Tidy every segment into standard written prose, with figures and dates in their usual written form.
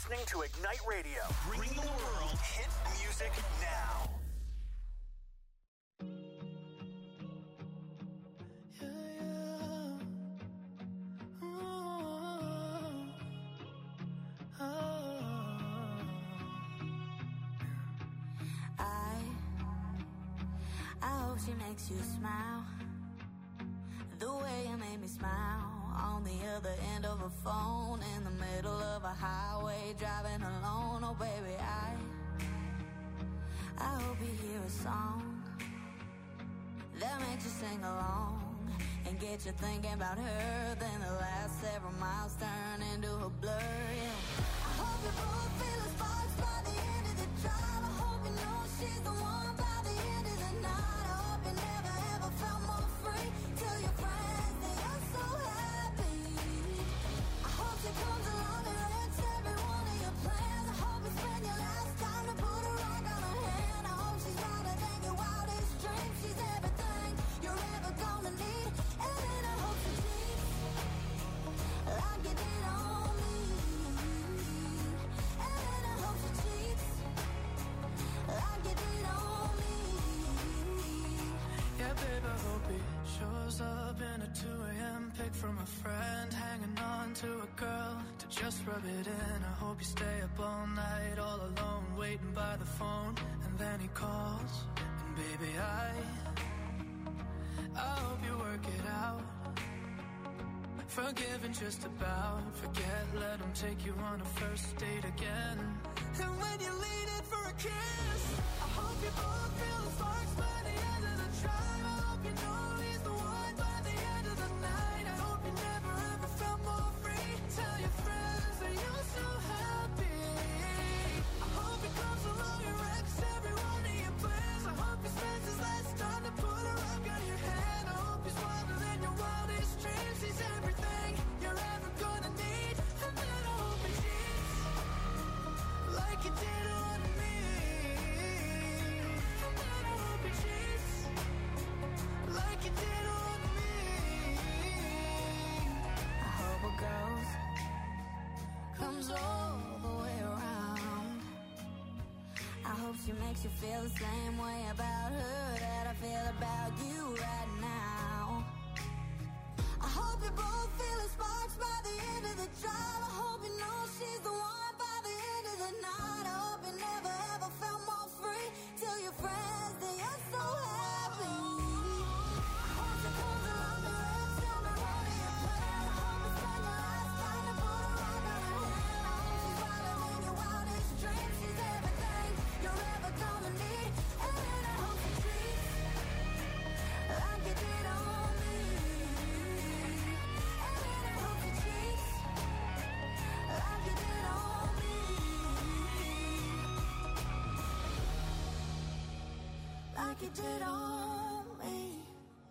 listening to Ignite Radio. Bringing the world hit music now. I hope she makes you smile the way you made me smile on the other end of a phone in the middle of a highway driving alone. Oh baby, I hope you hear a song that makes you sing along and get you thinking about her. Then the last several miles turn into a blur. Yeah. I hope you both feel the sparks by the end of the drive. I hope you know she's the one by the end of the night. I hope you never ever felt more free. Tell your friends that you're so happy. I hope she comes along and wrecks every one of your plans. I hope you spend your last time to put a rock on her hand. I hope she's wilder than your wildest dreams. She's everything you're ever gonna need. And then I hope she cheats like you did on me. And then I hope she cheats like you did on me. Yeah, babe, I hope he shows up in a 2 a.m. pic from a friend, hanging on to a girl to just rub it in. I hope you stay up all night, all alone, waiting by the phone, and then he calls. And baby, I hope you work it out. Forgiving just about, forget, let him take you on a first date again. And when you lean in for a kiss, I hope you both feel the sparks by the end of the drive. I hope you know he's the one by the end of the night. I hope you never ever felt more free. Tell your friends that you're so happy. I hope he comes along and wrecks every one of your plans. I hope he spends his last time to put a rock on your hand. I hope he's wilder than your wildest dreams. He's everything you're ever gonna need. And then I hope he cheats like you did on me. And then I hope he cheats like you did on me. I hope a ghost comes all the way around. I hope she makes you feel the same way about her that I feel about you right now. I hope you both feel the sparks by the end of the drive. I hope you know she's the one by the end of the night. I hope you never ever felt more free. Tell your friends that you're so happy. I hope she comes along and wrecks every one of your plans. I hope you spend your last time to put a rock on her hand. I hope she's wilder than your wildest dreams. She's everything you're ever gonna need. And then I hope she treats like you did on me. And then I hope she treats like you did on me. Like you did on me.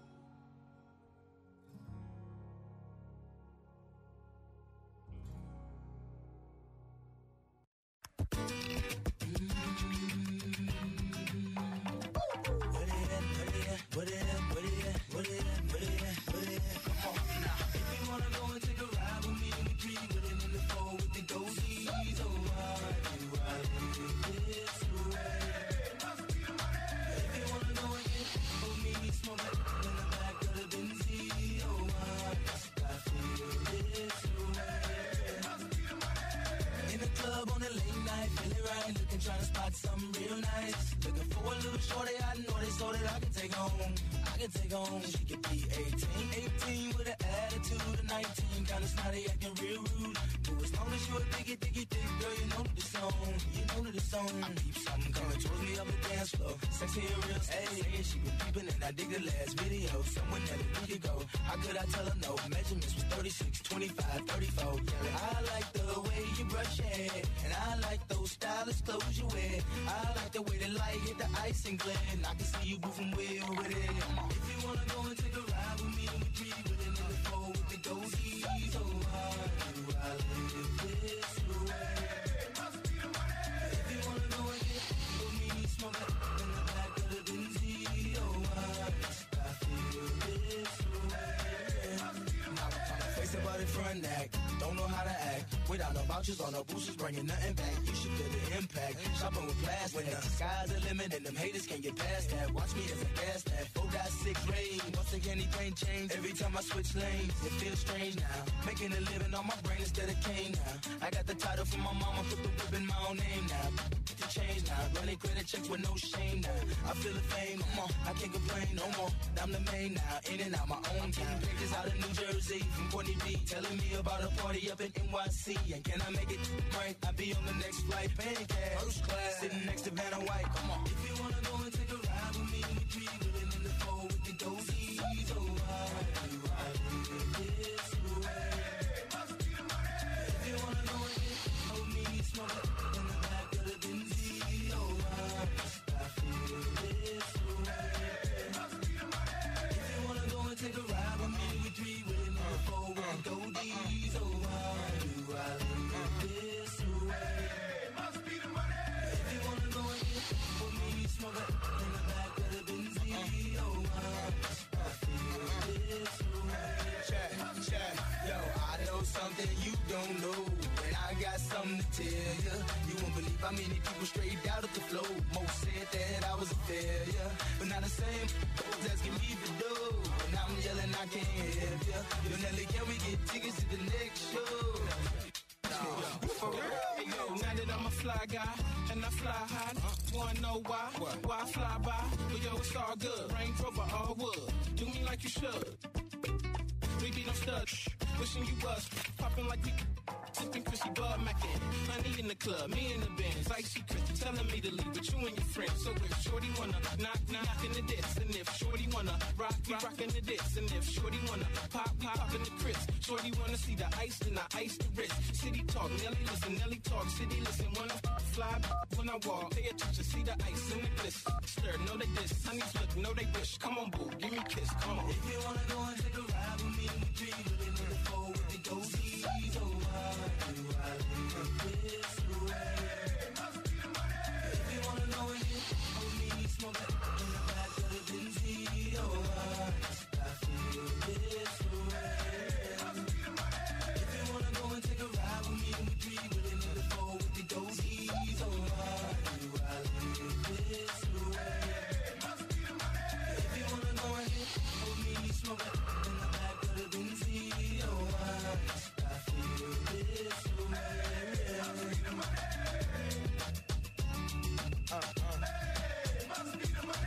Trying to spot something real nice. Looking for a little shorty I know they so that I can take home. She could be 18 with an attitude of 19. Kinda snotty, acting real rude. But as long as you a diggy, girl, you know the song. I keep something coming towards me up the dance floor. Sexy and real, hey, she been peeping and I dig the last video. Someone that a week ago, how could I tell her no? Measurements was 36, 25, 34. Yeah, I like the way you brush your hair, and I like those stylish clothes you wear. I like the way the light hit the ice and glare, and I can see you moving way over there. If you wanna go and take a ride with me, we three with it in the four with the goatees. So hard do I live this way? If you wanna go and get with me, smoke it in the back of the Benz. Oh, I feel this way. Face about it front act, don't know how to act. Without no vouchers or no boosters, bringing nothing back. You should feel the impact. Shopping with plastic. When the sky's the limit and them haters can't get past that. Watch me as I gas that. 4.6 rain. Once again, anything change. Every time I switch lanes, it feels strange now. Making a living on my brain instead of cane now. I got the title from my mama, put the whip in my own name now. To change now. Running credit checks with no shame now. I feel the fame, come on. I can't complain no more. I'm the main now. In and out my own town. Pages out of New Jersey from Courtney B. Telling me about a party up in NYC. And can I make it right? I'll be on the next flight. Paying cash. First class. Sitting next to Vanna White. Come on. If you wanna go and take a ride with me, we three willing in the four with the dozies. Oh, why do I live this way? Must be the money. If you wanna go and get hold me, smoke it in the back of the Benzie. Oh, why must I feel this way? Must be the money. If you wanna go and take a ride with me, we three willing in the four with the dozies. Oh, why do I live this way? Must be the money. If you wanna go and get hold me, smoke it in the back of the Benzie. Oh, why must I feel this way? Check, yo, I know something you don't know, and I got something to tell you. You won't believe how many people straight out of the flow. Most said that I was a failure, but now the same folks asking me to do, and I'm yelling I can't help you. Yo, Nelly, can we get tickets to the next show? For real? Yo, now that I'm a fly guy and I fly high, wanna know why? Why I fly by? But yo, it's all good. Range Rover, all wood. Do me like you should. We be no studs. Wishing you was popping like we sipping Chrissy Bud Mackin. Honey in the club, me in the Benz, icy Chris telling me to leave with you and your friends. So if Shorty wanna knock in the diss, and if Shorty wanna rock in the diss, and if Shorty wanna pop in the Chris, Shorty wanna see the ice, then I ice the wrist. City talk, Nelly listen, Nelly talk, city listen. Wanna fly when I walk, pay attention, see the ice in the bliss. Stir, know they diss, honeys look, know they wish. Come on, boo, give me a kiss, come on. If you wanna go and take a ride with me, we three willing in the four with the dozies. Oh, why do I live this way? Must be the money. If you wanna know and get hold me, smoke it in the back of the Benzie. Oh, why must I feel this way? Must be the money. If you wanna go and take a ride with me, we three willing in the four with the dozies. Oh, why do I live this way? Must be the money. If you wanna go and get hold me, smoke it in the back of the Benzie. Oh, why must I feel this way? Must be the money. Must be the money.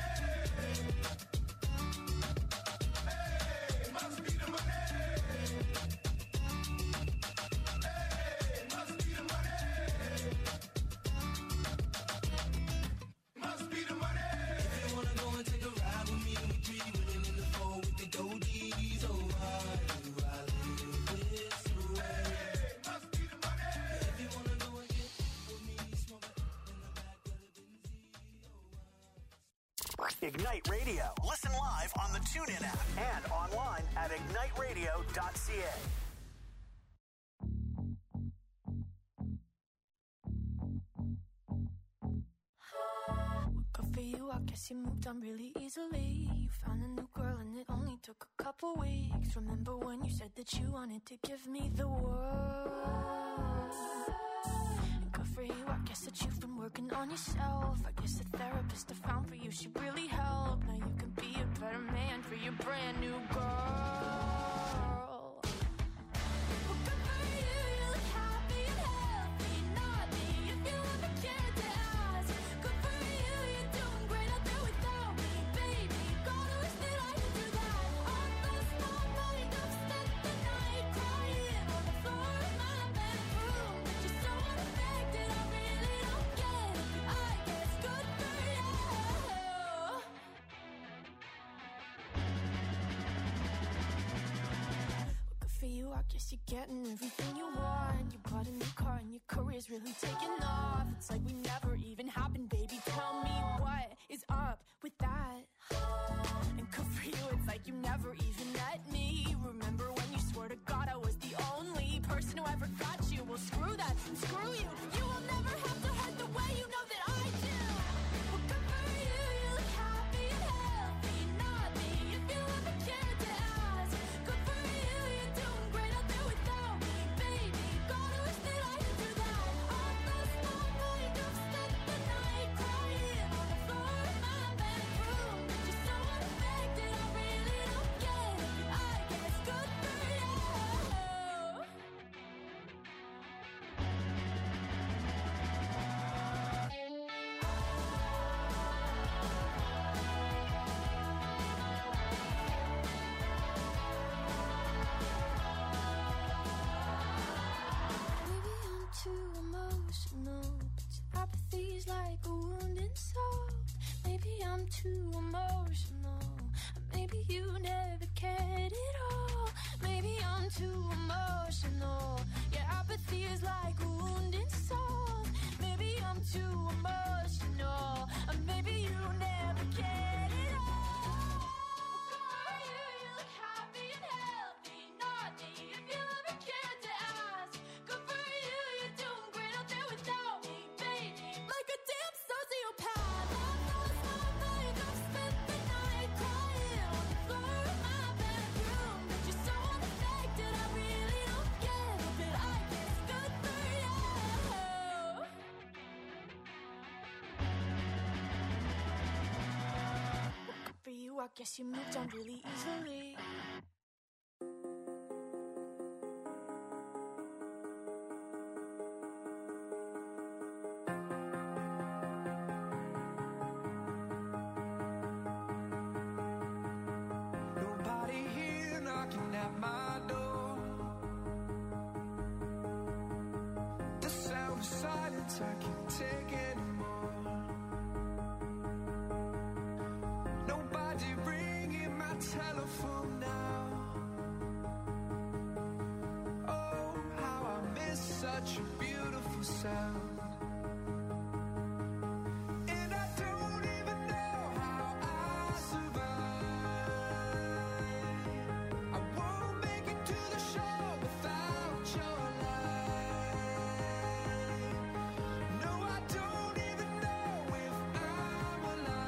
Must be the money. Must be the money. Must be the money. If you wanna go and take a ride with me, we three willing in the four with the dozies. Oh, why do I live this way? Must be the money. If you wanna go and get with me, smoke it in the back of the Benzie. Ignite Radio. Listen live on the TuneIn app and online at igniteradio.ca. Good for you, I guess you moved on really easily. You found a new girl and it only took a couple weeks. Remember when you said that you wanted to give me the world? And good for you, I guess that you've been working on yourself. I guess the therapist I found for you should really help. Now you can be a better man for your brand new girl. Well, good for you, you look happy and healthy. Not me, if you ever cared to ask. Good for you, you're doing great out there without me, baby. Gotta wish that I could do that. I lost my mind, I've spent the night crying on the floor of my bedroom. But you're so unaffected, I really don't get it. I guess good for you. Good for you, I guess you're getting everything you want. You bought a new car and your career's really taking off. It's like we never even happened, baby. Tell me what is up with that? And good for you, it's like you never even met me. Remember when you swore to God I was the only person who ever got you? Well, screw that, screw you. You will never have to hurt the way you know that I do. Well, good for you, you look happy and healthy. Not me, if you ever cared to ask. Good for you, you're doing great out there without me, baby. Gotta wish that I guess you moved on really easily. Nobody here knocking at my door. The sound of silence I can't take anymore. Nobody ringing my telephone now. Oh, how I miss such a beautiful sound. And I don't even know how I survive. I won't make it to the show without your light. No, I don't even know if I'm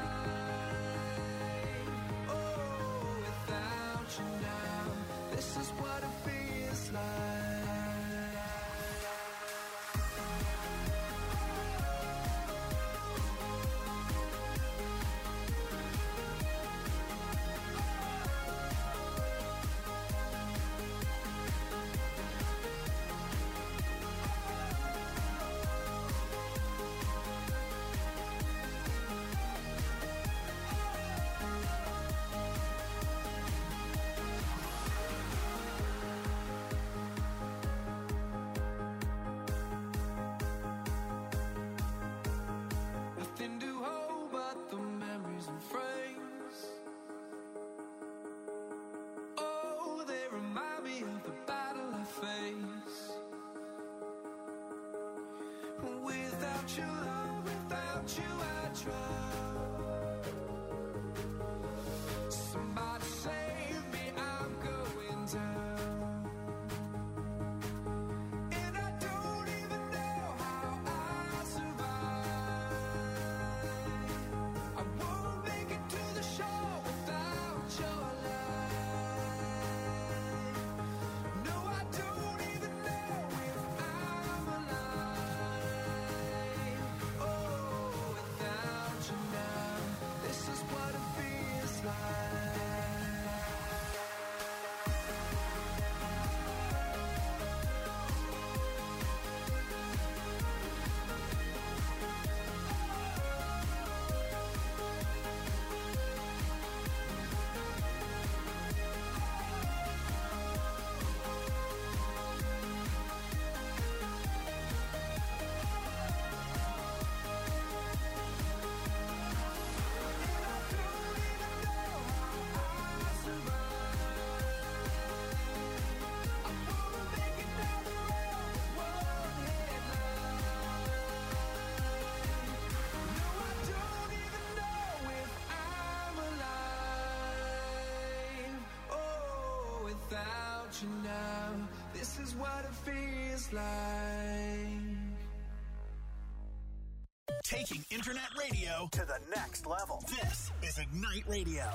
alive. Oh, without you now, this is what it feels like. Nothing to hold but the memories and frames. Oh, they remind me of the battle I face. Without your love, without you I drown. Somebody save me, I'm going down. And I don't even know how I survive. I won't make it to the show without your light. No, I don't even know if I'm alive. Oh, without you now, this is what it feels like. You now, this is what it feels like. Taking internet radio to the next level. This is Ignite Radio.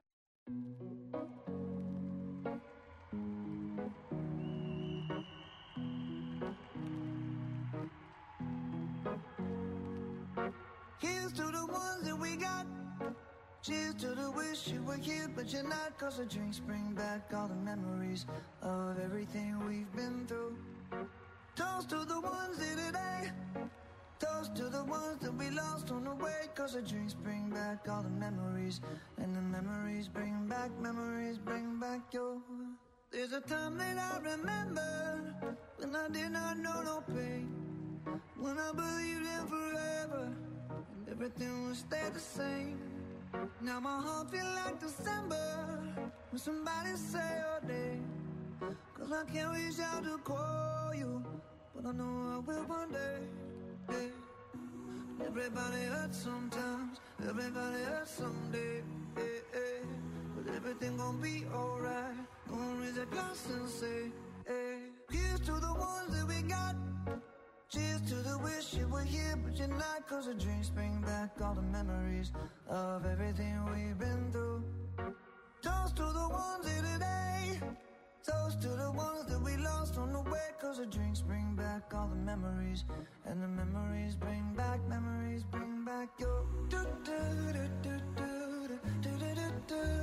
Here's to the ones that we got. Cheers to the wish you were here, but you're not. Cause the drinks bring back all the memories of everything we've been through. Toast to the ones here today. Toast to the ones that we lost on the way. Cause the drinks bring back all the memories. And the memories bring back your. There's a time that I remember when I did not know no pain. When I believed in forever and everything would stay the same. Now my heart feel like December when somebody say your name. Cause I can't reach out to call you, but I know I will one day. Yeah. Everybody hurts sometimes, everybody hurts someday. Yeah, yeah. But everything gon' be alright. Gonna raise a glass and say, hey. Here's to the ones that we got. Cheers to the wish you were here, but you're not. Cause the drinks bring back all the memories of everything we've been through. Toast to the ones here today. Toast to the ones that we lost on the way. Cause the drinks bring back all the memories. And the memories bring back your.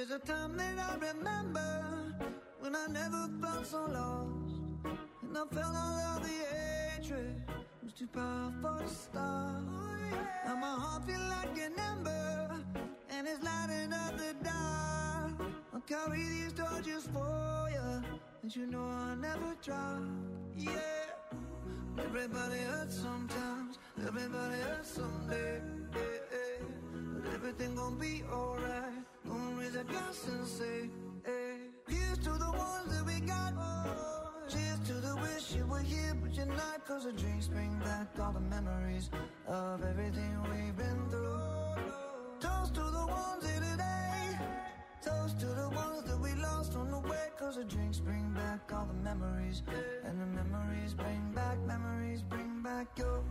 was a time that I remember when I never felt so lost, and I felt all of the hatred was too powerful to stop. Now my heart feel like an ember, and it's lighting up the dark. I'll carry these torches for you, and you know I'll never drop. Yeah, everybody hurts sometimes, everybody hurts someday. But everything gon' be alright. Gonna raise a glass and say, hey, here's to the ones that we got. Cheers to the wish you were here, but you're not. Cause the drinks bring back all the memories of everything we've been through. Toast to the ones here today. Toast to the ones that we lost on the way. Cause the drinks bring back all the memories. And the memories bring back your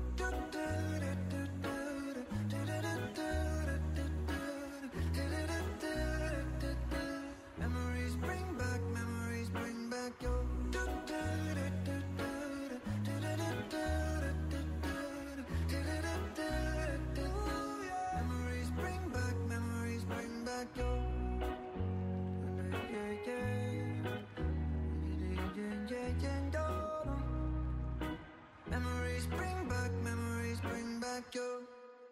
memories bring back your memories bring back your memories bring back your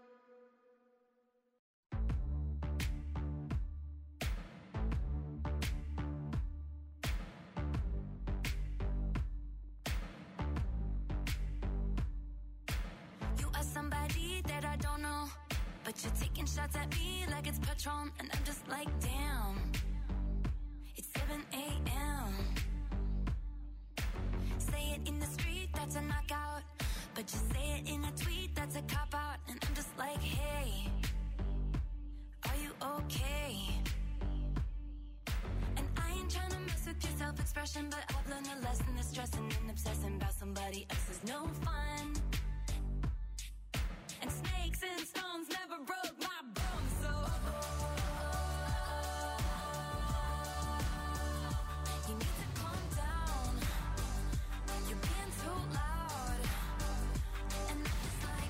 somebody that I don't know, but you're taking shots at me like it's Patron, and I'm just like, damn, it's 7 a.m. Say it in the street, that's a knockout, but you say it in a tweet, that's a cop-out, and I'm just like, hey, are you okay? And I ain't trying to mess with your self-expression, but I've learned a lesson that stressing and obsessing about somebody else is no fun. And snakes and stones never broke my bones, so you need to calm down. You're being too loud, and I'm just like,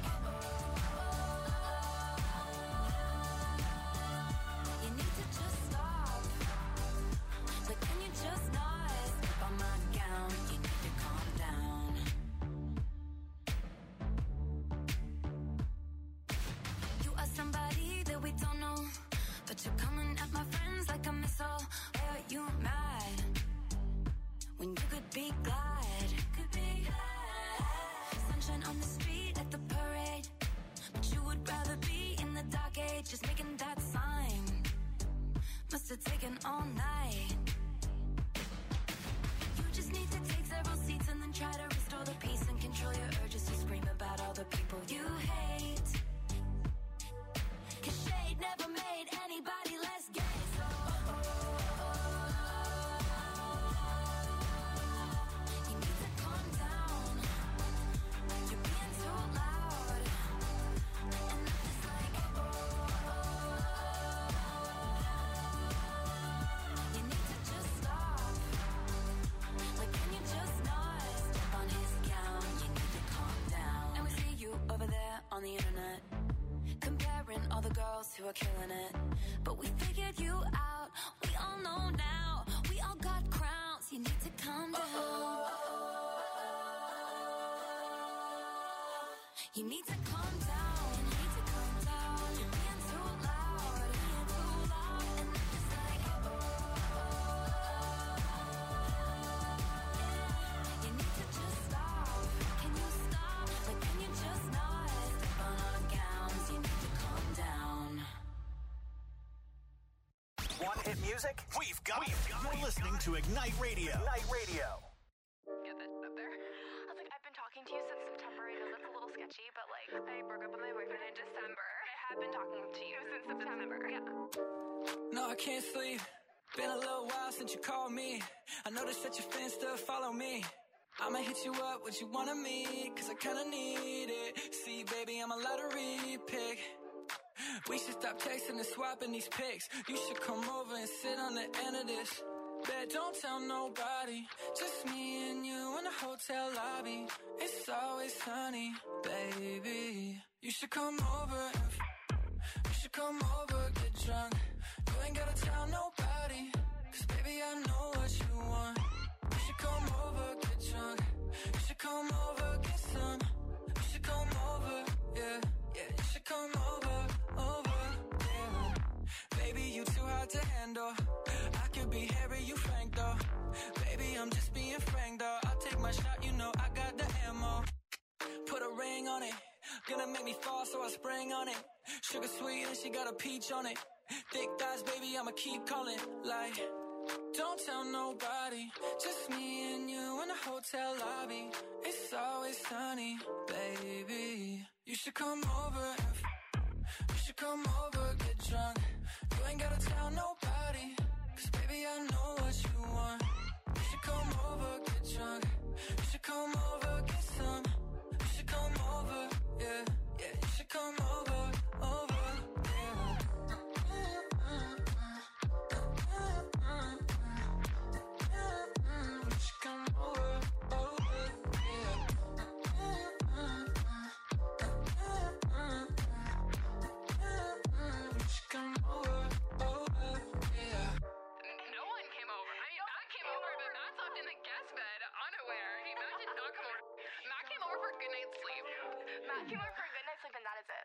you need to just stop. Like, can you just not step on my gown? You need to calm down. Somebody that we don't know, but you're coming at my friends like a missile. Why are you mad when you could be glad? Sunshine on the street at the parade, but you would rather be in the dark age, just making that sign. Must have taken all night. You just need to take several seats and then try to restore the peace and control your urges to scream about all the people you hate. Cause shade never made anybody less gay, so you need to calm down. You're being too loud, and I'm just like, you need to just stop. Like, can you just not step on his gown? You need to calm down. And we see you over there on the internet, comparing all the girls who are killing it. But we figured you out, we all know now. We all got crowns, you need to calm down. You need to calm down, you need to calm down. You're being too loud, and I'm just like, you need to just stop. Can you stop? Like, can you just not step on our gowns? You need to calm down. Want hit music? We've got it. You're listening to Ignite Radio. Ignite Radio. Get that up there. I was like, I've been talking to you since September. I know that's a little sketchy, but like, I broke up with my boyfriend in December. I have been talking to you since September. Yeah. No, I can't sleep. Been a little while since you called me. I noticed that your fans still follow me. I'ma hit you up, what you want of me, cause I kinda need it. See, baby, I'm a lottery pick. We should stop texting and swapping these pics. You should come over and sit on the end of this. Bet don't tell nobody, just me and you in the hotel lobby. It's always sunny, baby. You should come over, you should come over, get drunk. You ain't gotta tell nobody. nobody. Cause baby, I know what you want. You should come over, get drunk. You should come over, get some. You should come over, yeah, yeah. You should come over, yeah. Baby, you too hard to handle. I could be Harry, you Frank though. Baby, I'm just being frank though. I'll take my shot, you know I got the ammo. Put a ring on it. Gonna make me fall, so I sprang on it. Sugar sweet and she got a peach on it. Thick thighs, baby, I'ma keep calling. Like, don't tell nobody. Just me and you in the hotel lobby. It's always sunny, baby. You should come over. You should come over, get drunk. You ain't gotta tell nobody. Cause baby, I know what you want. You should come over, get drunk. You should come over, get some. You should come over, yeah, yeah. You should come over, yeah. You should come over, yeah. You should come over, yeah. No one came over. I mean, Matt came over, but Matt slept in the guest bed, unaware. Matt did not come over. Matt came over for a good night's sleep. Matt came over for a good night's sleep, and that is it.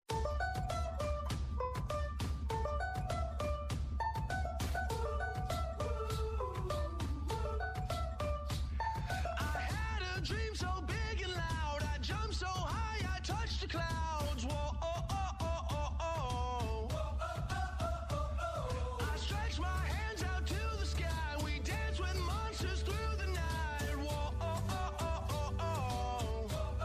I had a dream so big and loud. I jumped so high, I touched the clouds. Whoa, oh, oh, oh, oh, oh. I stretched my hands out to the sky. We danced with monsters through the night. Whoa, oh, oh, oh, oh, oh.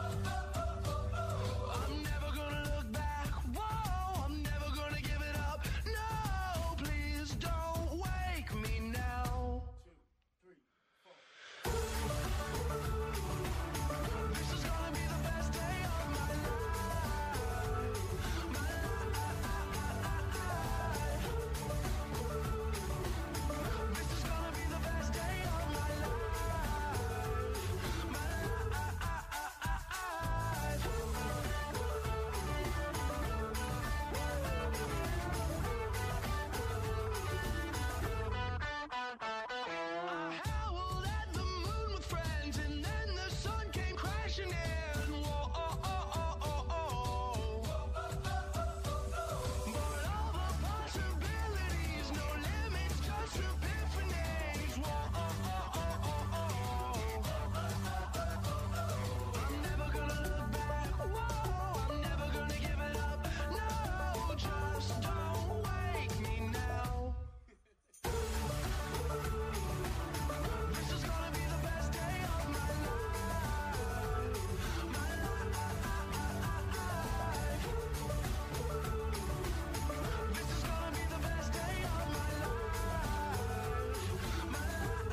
I'm never gonna look back. Whoa, I'm never gonna give it up. No, please don't wake me now. This is gonna be the best day of my life. My life. This is gonna be the best day of my life. My I howled at the moon with friends, and then the sun came crashing in. Whoa, oh, oh, oh, oh, oh. But all the possibilities, no limits, just epiphanies. Whoa, oh, oh, oh, oh, oh. I'm never gonna look back. Whoa, I'm never gonna give it up. No, just don't wake me now. This is gonna be the best day of my life. My life. This is gonna be the best day of my life. My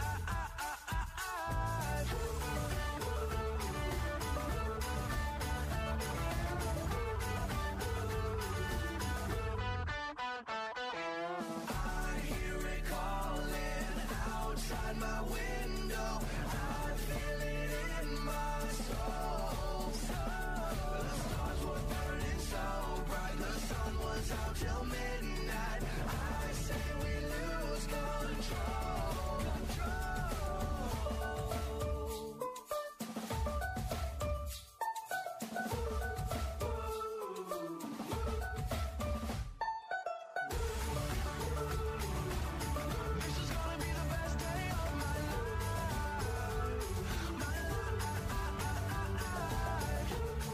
I hear it calling outside my window. I feel it in my soul. The stars were burning so bright. The sun was out till midnight. I say we lose control. This is gonna be the best day of my life. My life.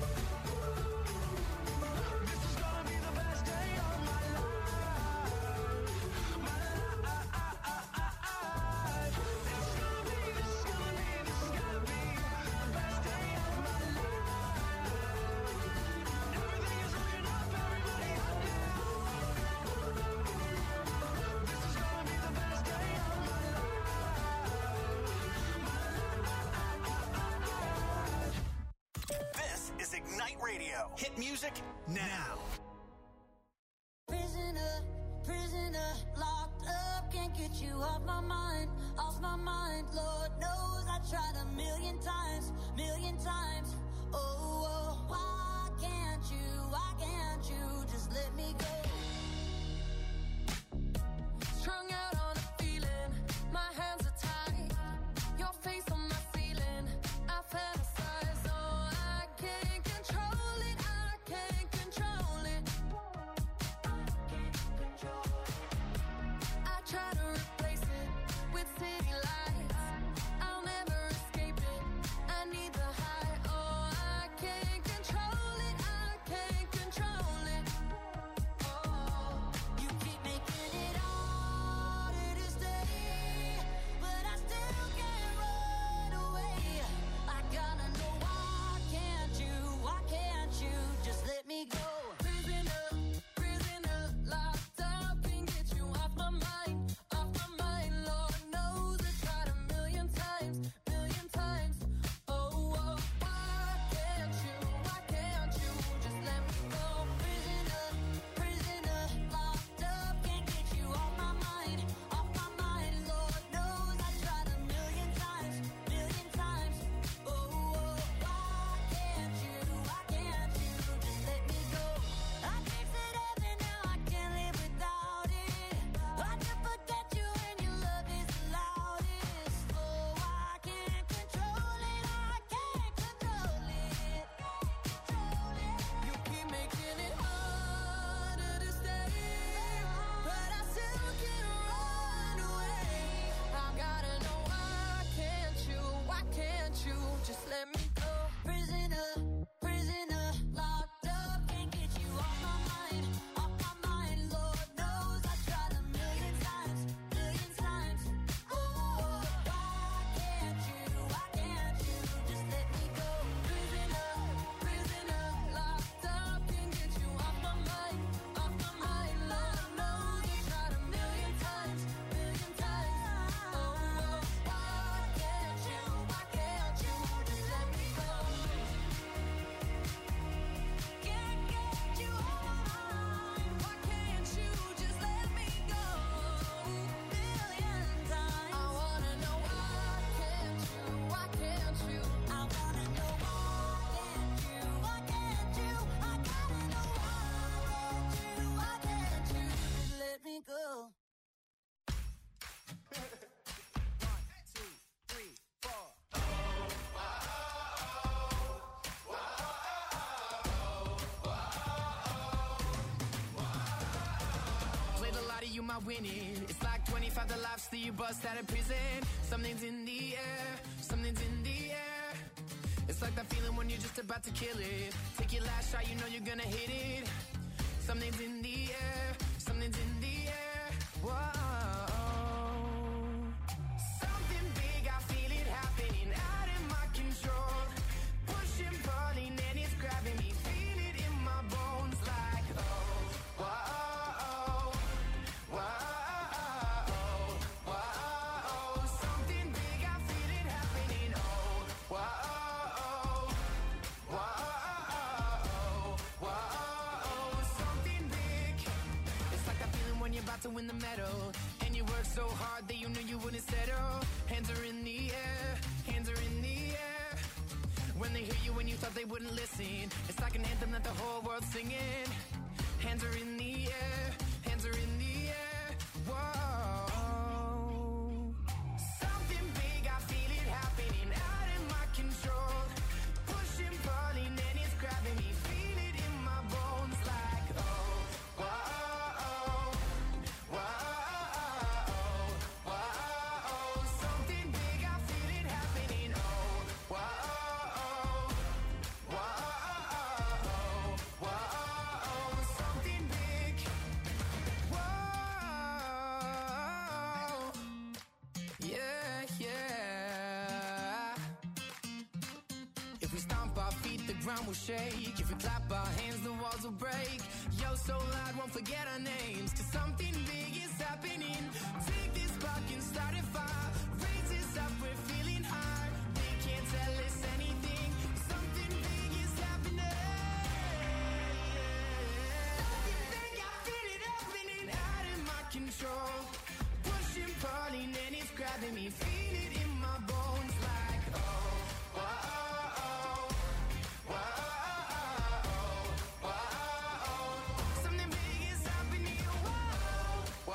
This is gonna be the best day of my life. My life. This is gonna be the best day of my life. Everything is looking up, everybody up now. This is gonna be the best day of my life. This is Ignite Radio. Hit music now. Prisoner, prisoner, locked up, can't get you off my mind, off my mind. Lord knows I tried a million times, oh, oh, why can't you just let me go? Strung out on a not winning. It's like 25 the lives that you bust out of prison. Something's in the air, something's in the air. It's like that feeling when you're just about to kill it. Take your last shot, you know you're gonna hit it. Something's in the air, something's in the air. Whoa. Something big, I feel it happening out of my control. Pushing, pulling, and it's grabbing me. Feel it in my bones like, oh, whoa, whoa, whoa. Something big, I feel it happening. Oh, whoa, whoa, something big. It's like that feeling when you're about to win the medal, and you work so hard that you knew you wouldn't settle. Hands are in the air, hands are in the air. When they hear you when you thought they wouldn't listen, it's like an anthem that the whole world's singing. Hands are in the air, hands are in the air. Whoa. Something big, I feel it happening out of my control. Pushing, pulling, and it's grabbing me. Feel it in my bones like, oh, whoa, whoa, whoa. Something big, I feel it happening. Oh, whoa, whoa, something big. Whoa, yeah, yeah. If we stomp our feet, the ground will shake. If we clap our hands, the walls will break. Yo, so loud, won't forget our names. Cause something big is happening. Take this spark and start a fire. Raise us up, we're feeling high. They can't tell us anything. Something big is happening. Something big, I feel it happening out of my control. Pushing, pulling, and it's grabbing me. Feel it in my bones like, oh, whoa. Something big is happening. Whoa,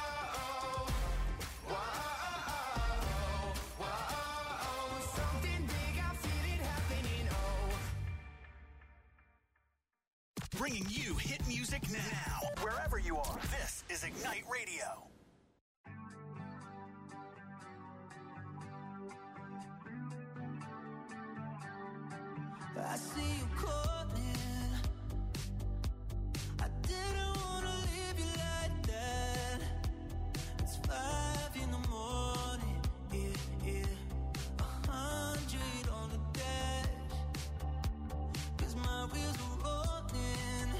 whoa. Something big, I feel it happening. Oh. Bringing you hit music now. Wherever you are, this is Ignite Radio. I see you calling. I didn't wanna leave you like that. It's 5 in the morning, yeah. 100 on the dash. 'Cause my wheels are rolling.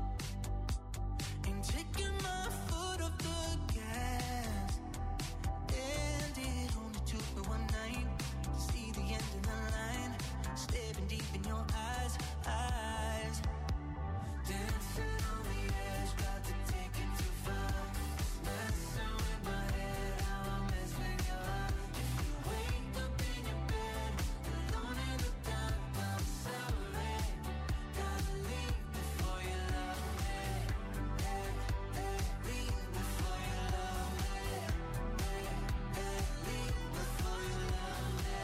Ain't taking my foot off the gas. And it only took me one night to see the end of the line. Staring deep in your eyes. Dancing on the edge, about to take it too far. Messing with my head, how I mess with your heart. If you wake up in your bed, alone in the dark, I'm sorry. Gotta leave before you love me. Leave before you love me. Leave before you love me.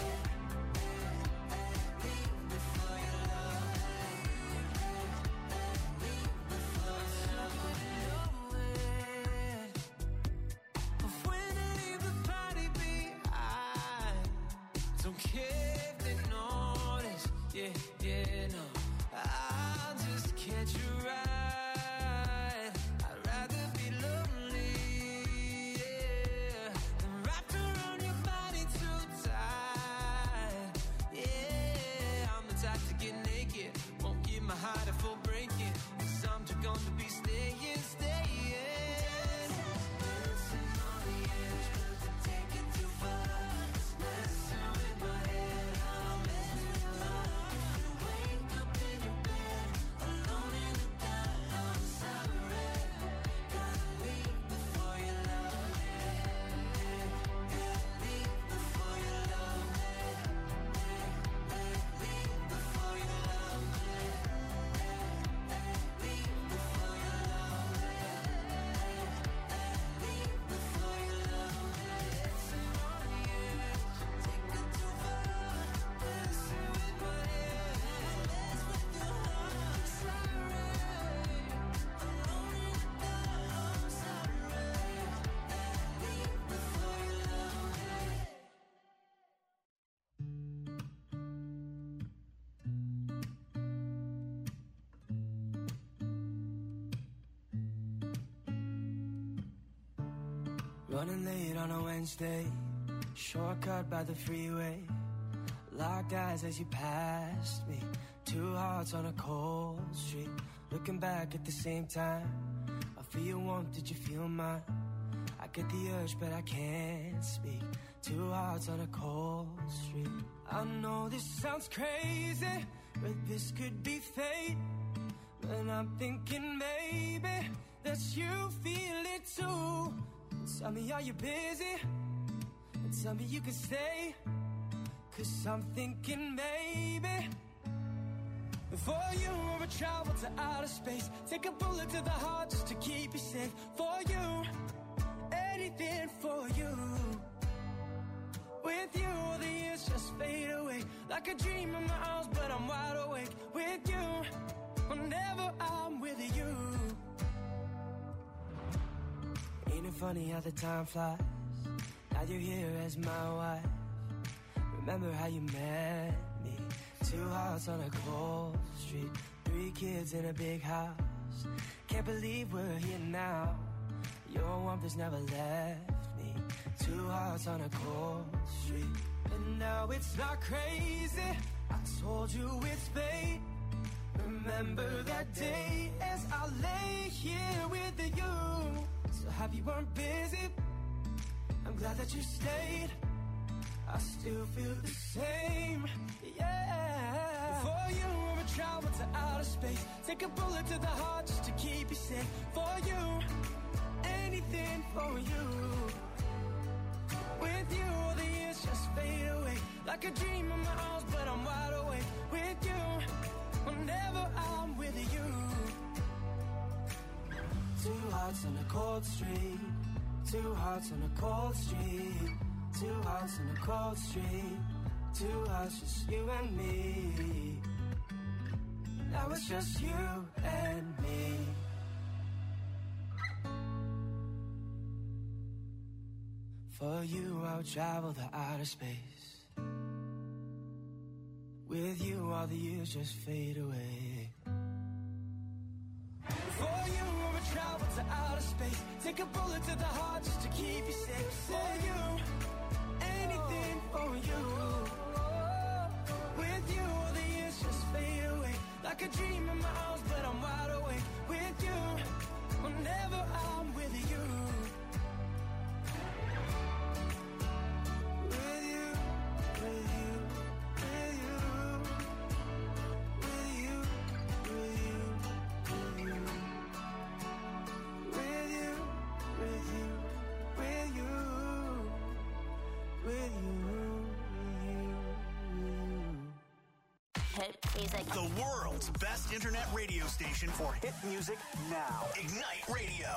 Leave before you love me. Leave before you love me. But when I leave the party behind, don't care if they notice. Yeah, no. I'll just catch a ride. I'd rather be lonely, yeah, than wrapped around your body too tight. Yeah, I'm the type to get naked. Won't give my heart a full breaking. 'Cause I'm just gonna be staying. Dancing on the edge, about to take it too far. Messing with my head, how I mess with your heart. If you Running late on a Wednesday, shortcut by the freeway. Locked eyes as you passed me, two hearts on a cold street. Looking back at the same time, I feel your warmth, did you feel mine? I get the urge but I can't speak, two hearts on a cold street. I know this sounds crazy, but this could be fate. And I'm thinking maybe that you feel it too. Tell me, are you busy? And tell me you can stay, 'cause I'm thinking maybe for you I would travel to outer space, take a bullet to the heart just to keep you safe. For you, anything for you. With you, the years just fade away like a dream in my arms, but I'm wide awake. With you, whenever I'm with you. Ain't it funny how the time flies? Now you're here as my wife. Remember how you met me? Two hearts on a cold street, 3 kids in a big house. Can't believe we're here now. Your warmth has never left me. Two hearts on a cold street. And now it's not crazy, I told you it's fate. Remember that day as I lay here with you. So happy you weren't busy, I'm glad that you stayed. I still feel the same, yeah. For you, I would travel to outer space, take a bullet to the heart just to keep you safe. For you, anything for you. With you, all the years just fade away like a dream in my arms, but I'm wide awake. With you, whenever I'm with you. Two hearts on a cold street, two hearts on a cold street, two hearts on a cold street, two hearts, just you and me. Now it's just you and me. For you, I'll travel the outer space. With you, all the years just fade away. For you, I would travel to outer space, take a bullet to the heart just to keep you safe. For you, anything for you. With you, all the years just fade away like a dream in my arms, but I'm wide awake. With you, whenever I'm with you. With you, with you, with you, with you, with you, with you, with you, with you, with you, with you. Hit music. The world's best internet radio station for hit music now. Ignite Radio.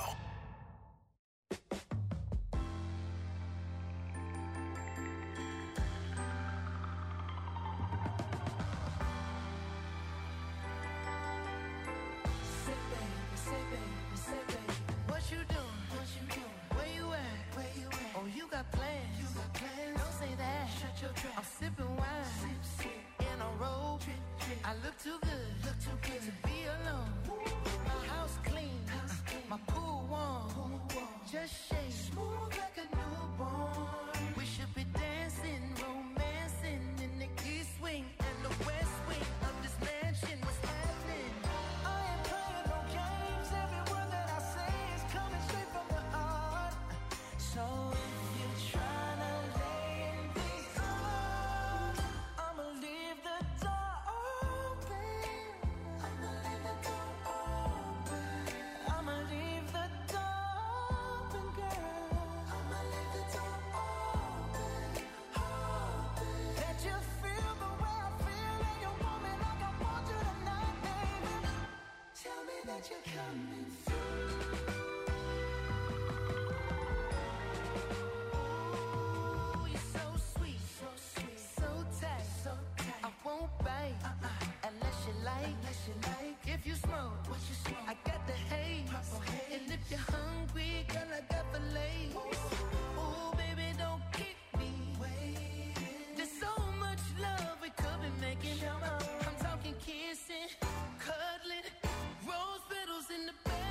What you doing? Where you at? Oh, you got plans. Don't say that. I'm sipping wine in a robe. I look too good to be alone. My house clean, my pool warm. Just shake smooth like a newborn. We should be dancing, romancing in the east wing and the west wing of this mansion. What's happening? I ain't playing no games. Every word that I say is coming straight from the heart. So if you're trying to lay in these arms, I'ma leave the door open. I'ma leave the door open. I'ma leave the door open, girl. I'ma leave the door open, open. Let you feel the way I feel, and you want me like I want you tonight, baby. Tell me that you're coming through. Ooh, you're so sweet, so tight, I won't bite unless you like. If you smoke, I got the haze. And if you're hungry, girl, I got the lace. Ooh, baby, don't keep me waiting. There's so much love we could be making. I'm talking kissing, cuddling, rose petals in the bed.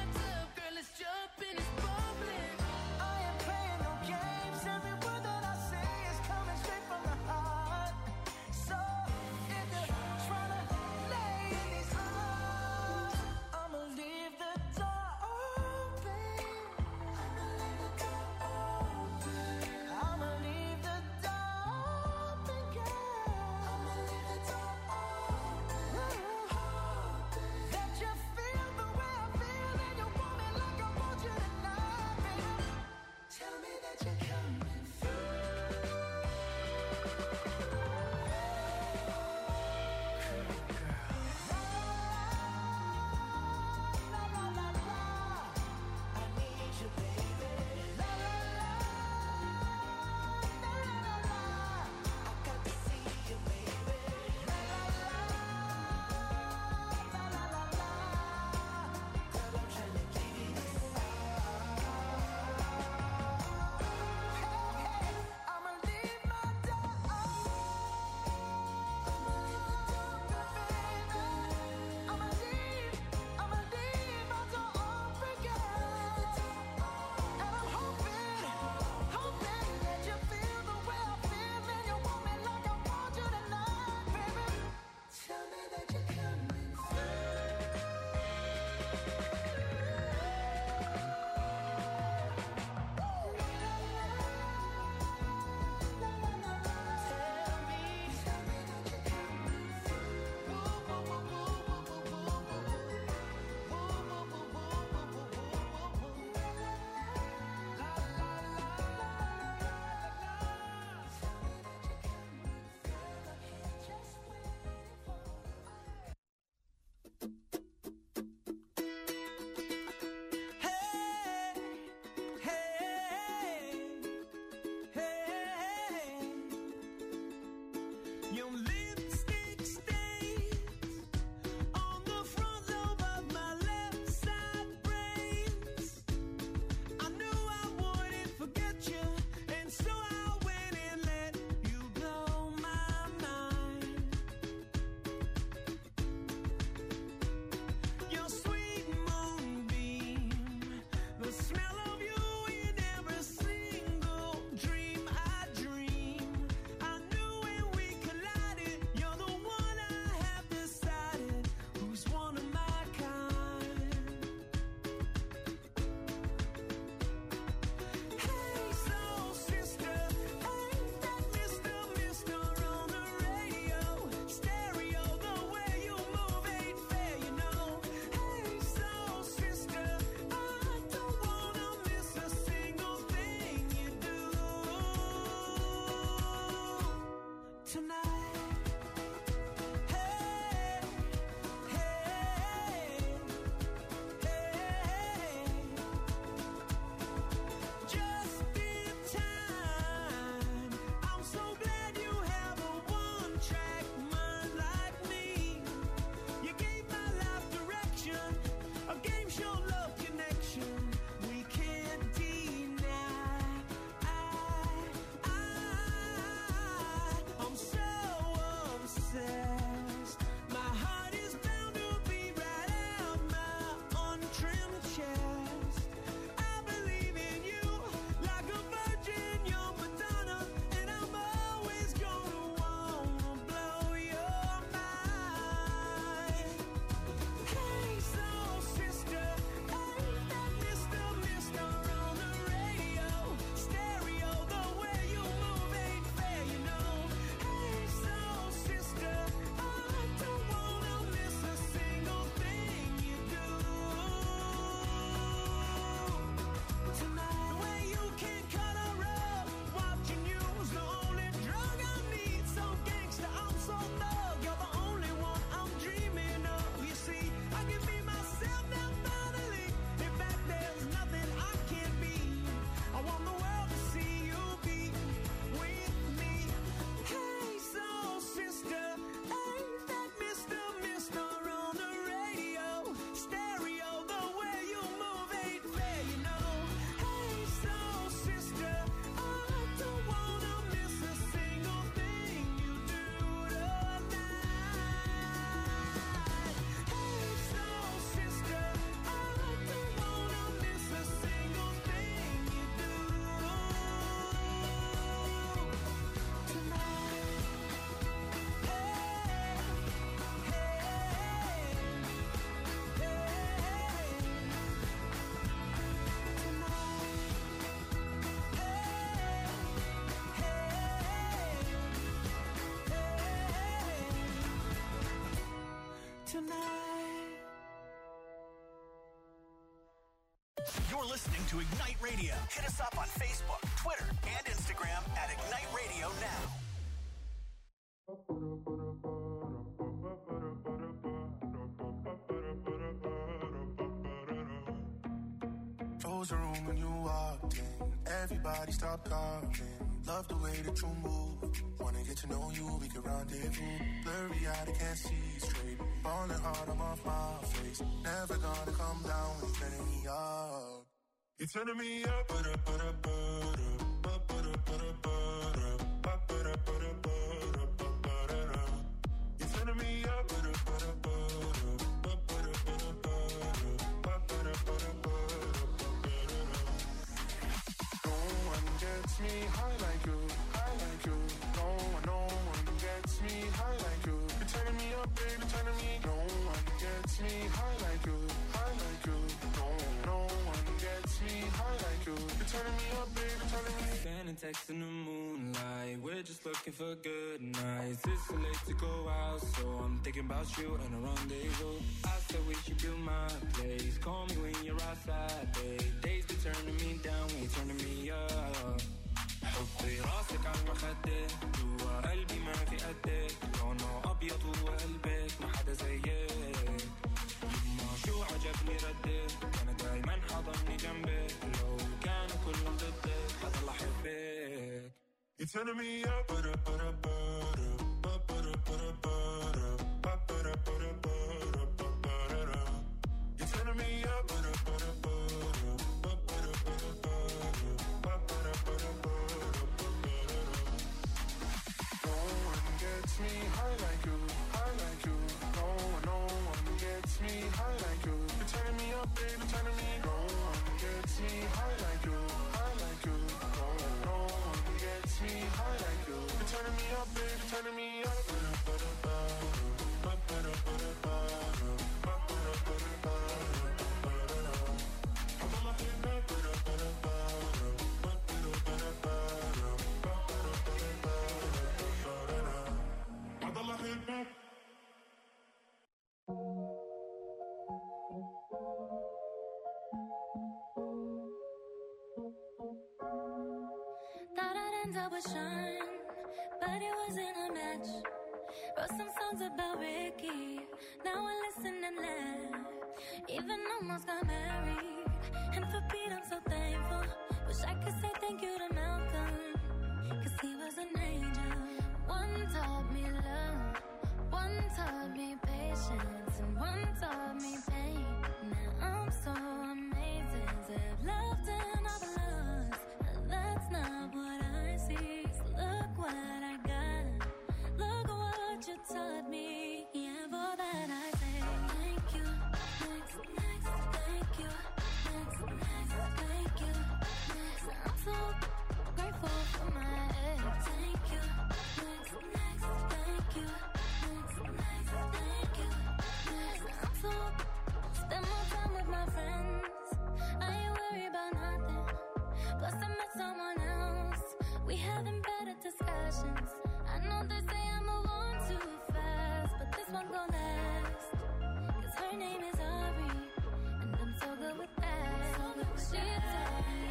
tonight. You're listening to Ignite Radio. Hit us up on Facebook, Twitter, and Instagram at Ignite Radio Now. Close the room when you walked in. Everybody stop talking. Love the way that you move. Wanna get to know you, we can rendezvous. Blurry eyed, I can't see straight. Falling hard, I'm off my face. Never gonna come down when you're turning me up. You're turning me up, but up, but up, but up, but up, but up, but up, but up, but up, but up. You're turning me up, but up, but up, but up, but up, but up, but up, but up. No one gets me high like you, high like you. No one gets me high like you. You're turning me up, baby, turning me. No one gets me high like you, high like you. No one gets me high like you. You're turning me up, baby, turning me. Sending texts in the moonlight. We're just looking for good nights. It's too late to go out, so I'm thinking about you and a rendezvous. I said we should build my place. Call me when you're outside, babe. Days be turning me down, we turning me up. حطي راسك على المخدة جوا قلبي ما في قدك لونه أبيض وقلبك ما حدا زيك يما شو عجبني ردك أنا دايما حضني جنبك لو كانوا كلهم ضدك حضل أحبك. You're turning me up, but up, but up, but up, but up, but up, but up, but up, but up, but up, but up. You're turning me up, but up, but up, but up, but up, but up, but up, but up, but up. No one gets me high like you, high like you. No one gets me high like you. You're turning me up, baby, turning me. No one gets me high like you, high like you. No one gets me high like you. You're turning me up, baby, turning me up. Thought I'd end up with Sean, but it wasn't a match. Wrote some songs about Ricky, now I listen and laugh. Even almost got married, and for Pete I'm so thankful. Wish I could say thank you to Malcolm, cause he was an angel. One taught me love, one taught me patience, and one taught me pain. Now I'm so amazing to have loved and I've lost. That's not what I see. So look what I got. Look what you taught me. Yeah, for that I say thank you. Next, thank you. Next, thank you. Next, I'm so grateful for my ex. Thank you. Next, thank you. Next, thank you. Next, I'm so spend more time with my friends. I ain't worried about nothing. Plus I met someone else. We having better discussions. I know they say I move on too fast, but this one gon' last. Cause her name is Ari, and I'm so good with that. She taught me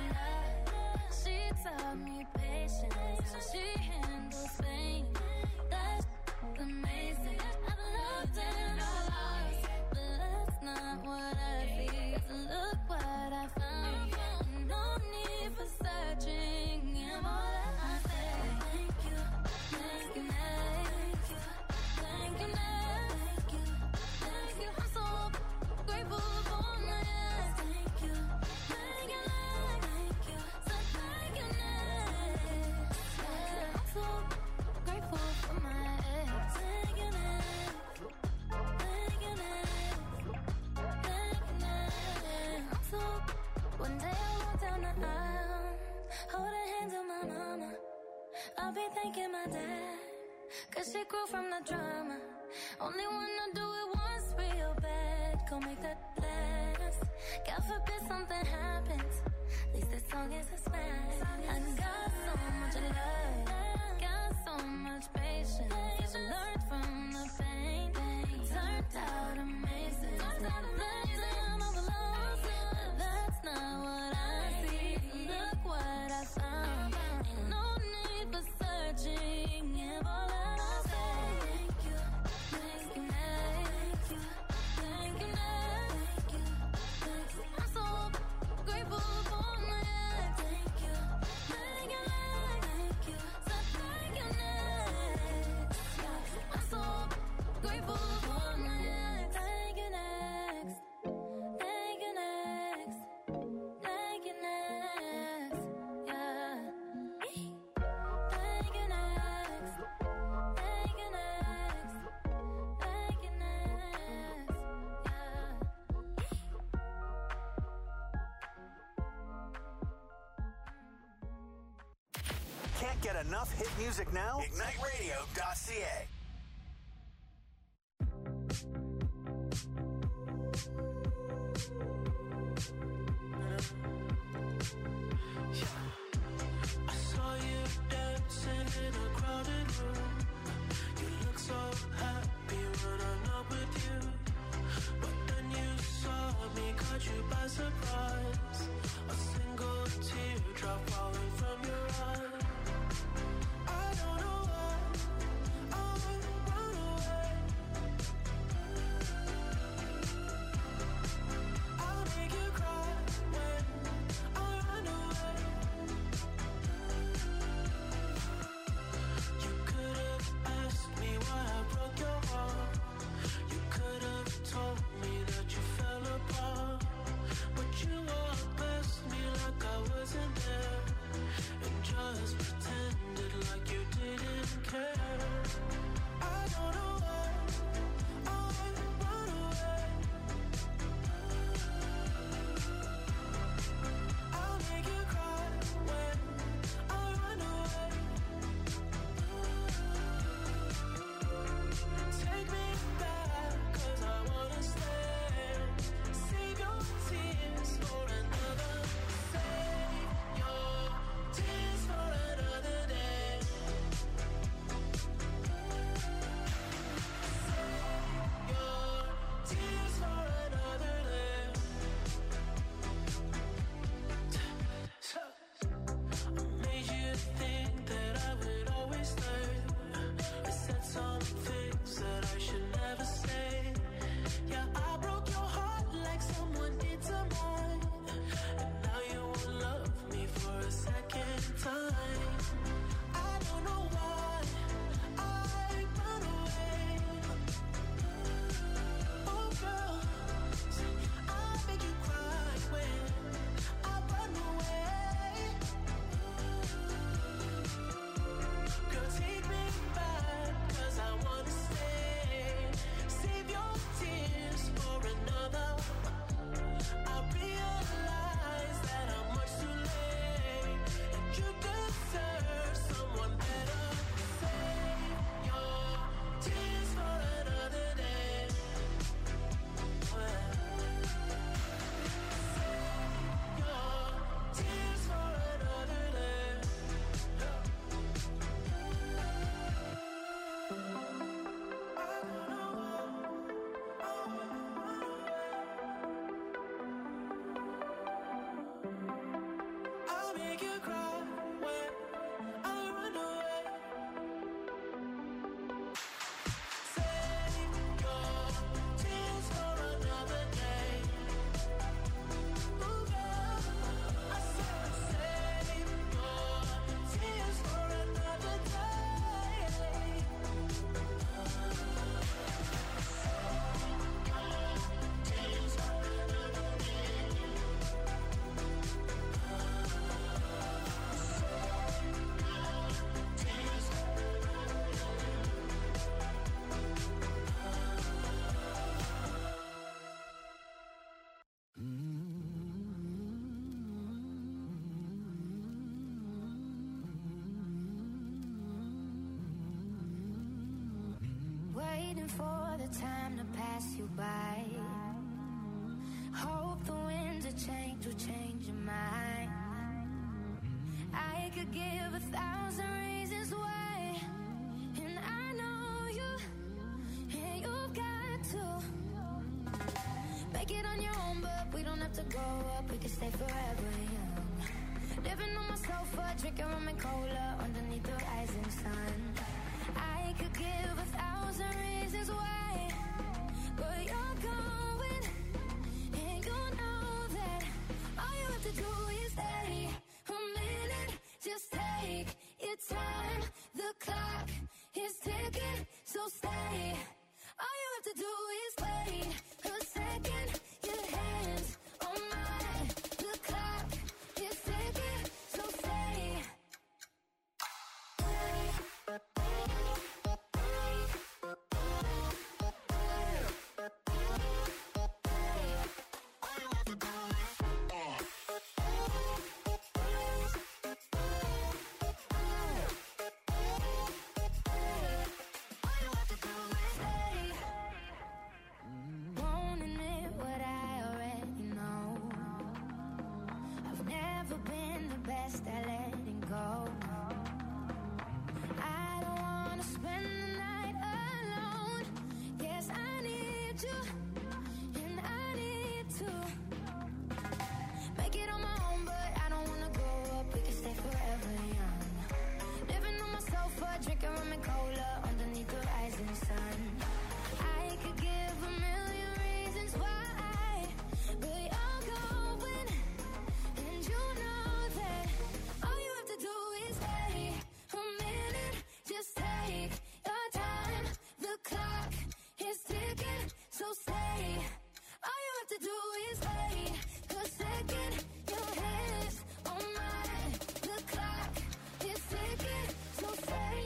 love. She taught me patience. How she handles pain. That's amazing. I've loved and I've lost, but that's not what I feel. So look what I found. No need for searching. I'm all that I say. Thank you, thank you, thank you, thank you, thank you, thank you. I'm so grateful for my ex. Thank you, thank you, thank you, so thank you, yeah. I'm so grateful for my ex. Thank you, thank you, thank you, I'm so. One day I walk down the aisle, hold her hands on my mama. I'll be thanking my dad, cause she grew from the drama. Only wanna do it once real bad, go make that last. God forbid something happens, at least this song is a smash. I got so much love, got so much patience. I learned from the pain, it turned out get enough hit music now? IgniteRadio.ca. I saw you dancing in a crowded room. You look so happy when I'm not with you. But then you saw me, caught you by surprise. A single teardrop falling from your eye. I don't know why I run away. I'll make you cry when I run away. You could have asked me why I broke your heart. You could have told me that you fell apart. But you walked past me like I wasn't there, and just pretended like you didn't care. I don't know why I run away. I'll make you cry when I run away. Take me back, 'cause I wanna stay. Save your tears for another. Save your tears for another day. Save your tears for another day. I made you think that I would always stay. I said some things that I should never say. Yeah, I broke your heart like someone did to mine. And now you won't love me for a second time. I don't know why I run away. Oh girl, I make you cry when I run away. Girl, take me back, 'cause I wanna stay. Save your tears for another. I realize that I'm much too late, and you deserve someone better. Save your tears for another day. Save your tears for another day. I'll make you cry when I run away. Save your tears for another day. Ooh, girl, I said save your tears for another day. Tears for another day. Waiting for the time to pass you by. Hope the winds of change will change your mind. I could give 1,000 reasons why, and I know you, and you've got to make it on your own, but we don't have to grow up, we can stay forever young. Living on my sofa, drinking rum and cola underneath the rising sun. I could give 1,000 reasons why, but you're going, and you know that all you have to do is stay a minute. Just take your time. The clock is ticking, so stay. All you have to do is wait a second. Your hands on mine. The clock is ticking, so stay. best at letting go. I don't wanna spend the night alone. Yes, I need you, and I need to make it on my own, but I don't wanna grow up. We can stay forever young. Living on my sofa, drinking rum and cola underneath the rising sun. I could give a million reasons why, but you're going, and you know that all you have to do is stay a minute. Just take your time. The clock is ticking, so stay. All you have to do is wait a second. Your hands on mine. The clock is ticking, so stay.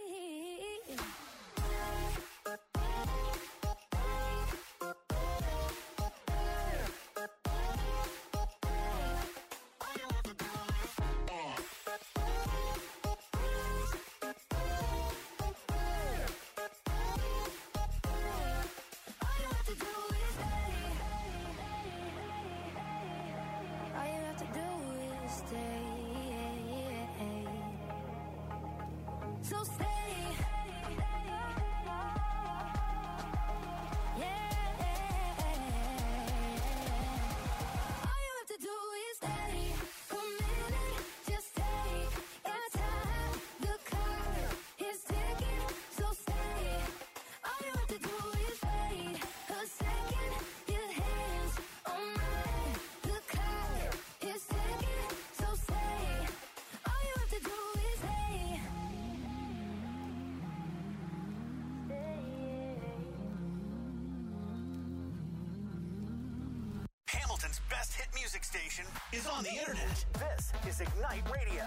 All you have to do is stay. So stay. Yeah. All you have to do is stay a minute. Just take your time. The clock is ticking, so stay. All you have to do is wait a second. Your hands on mine. The clock is ticking, so stay. All you have to do is stay. Hamilton's best hit music station is on the internet. This is Ignite Radio.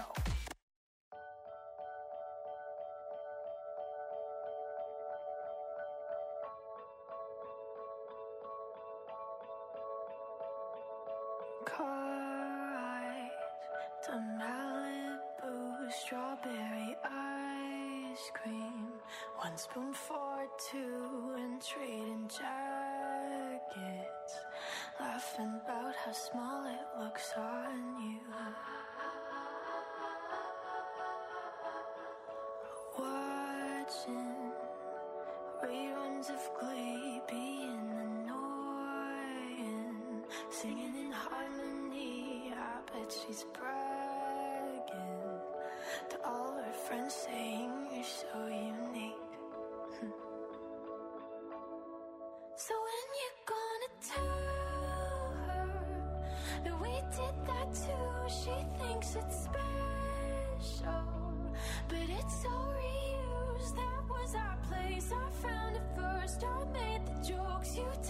Car ride to Malibu, strawberry ice cream. 1 spoon for 2 and trading jackets. Laughing about how small it looks on you. Watching reruns of Glee, being annoying. Singing in harmony, I bet she's bragging to all her friends, saying you're so unique. So when you gonna tell her that we did that too? She thinks it's special, but it's so reused. That was our place, I found it first. I made the jokes, you